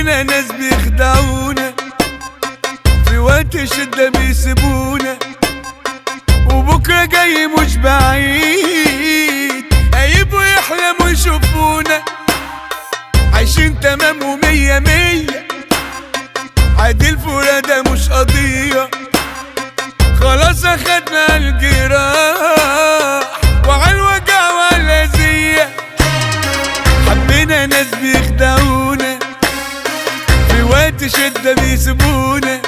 حبينا ناس بيخدعونا، في وقت الشدة بيسيبونا، وبكرة جاي مش بعيد هيبقوا يحلموا يشوفونا عايشين تمام ومية مية، عادي الفرادة مش قضية، خلاص اخدنا الجراح وعالوجع والأذية. حبينا ناس بيخدعونا، في وقت شدة بيسيبونا،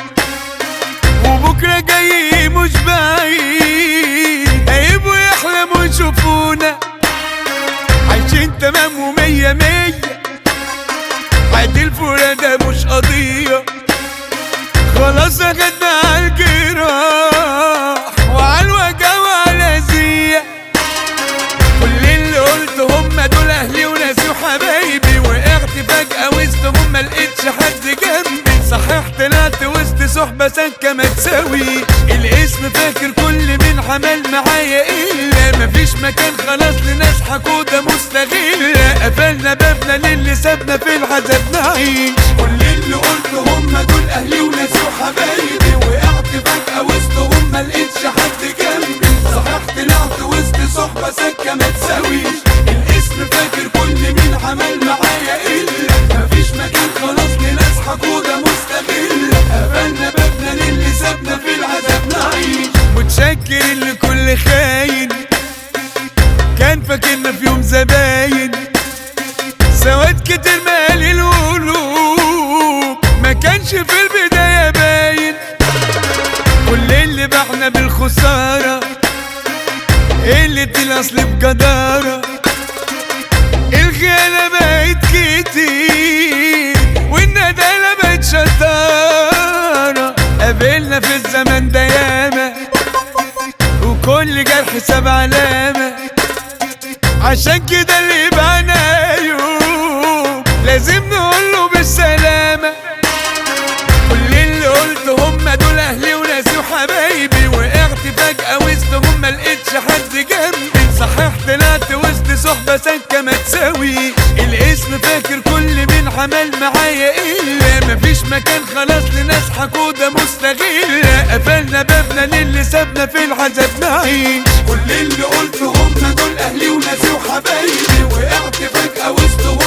وبكرة جاي مش بعيد هيبقوا يحلموا يشوفونا عايشين تمام ومية مية، عادي الفرادة مش قضية، خلاص اخدنا عالجراح وعالوجع والأذية. كل اللي قلت هما دول اهلي وناسي وحبايبي، وقعت فجأة وسطهم ملقتش حد جنبي، صحيح طلعت وسط صحبة سكة ما تساوي، الاسم فاكر كل من عمل معايا الا مفيش مكان خلاص لناس حقودة مستغلة، قفلنا بابنا للي سابنا في العذاب نعيش. كل اللي قلت هما دول اهلي وناسي وحبايبي، وقعت فجأة وسطهم ملقتش حد جنبي، صحيح طلعت وسط صحبة سكة ما تساويش، الاسم فاكر كل من عمل معايا الا مفيش مكان خلاص لناس حقودة مستغلة، قفلنا بابنا للي سابنا في العذاب نعيش. متشكر لكل خاين كان فاكرنا في يوم زباين، سواد كتير مالي القلوب ما كانش في البداية باين، كل اللي باعنا بالخسارة قلة الأصل بجدارة، الخيانة بقت كتير والندالة بقت شطارة، قابلنا في الزمن ده ياما وكل جرح ساب علامة، عشان كده اللي باعنا يوم لازم نقوله بالسلامة. كل اللي قلت هما دول اهلي وناسي وحبايبي، وقعت فجأة وسطهم ملقتش حد جنبي، صحيح طلعت وسط صحبة سكة ما تساوي، الاسم فاكر كل من عمل معايا الا مفيش مكان خلاص لناس حقودة مستغلة، قفلنا بابنا للي سابنا في العذاب نعيش. كل اللي قلت هما دول اهلي وناسي وحبايبي، وقعت فجأة وسطهم